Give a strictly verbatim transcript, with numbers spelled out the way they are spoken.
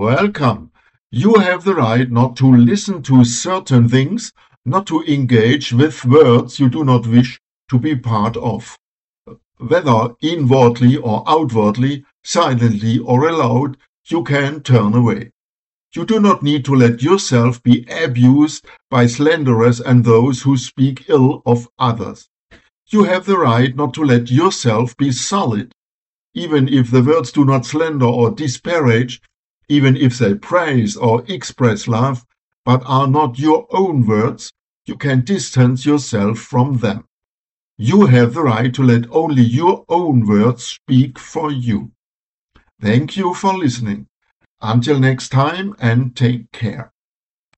Welcome. You have the right not to listen to certain things, not to engage with words you do not wish to be part of. Whether inwardly or outwardly, silently or aloud, you can turn away. You do not need to let yourself be abused by slanderers and those who speak ill of others. You have the right not to let yourself be sullied. Even if the words do not slander or disparage, even if they praise or express love, but are not your own words, you can distance yourself from them. You have the right to let only your own words speak for you. Thank you for listening. Until next time, and take care.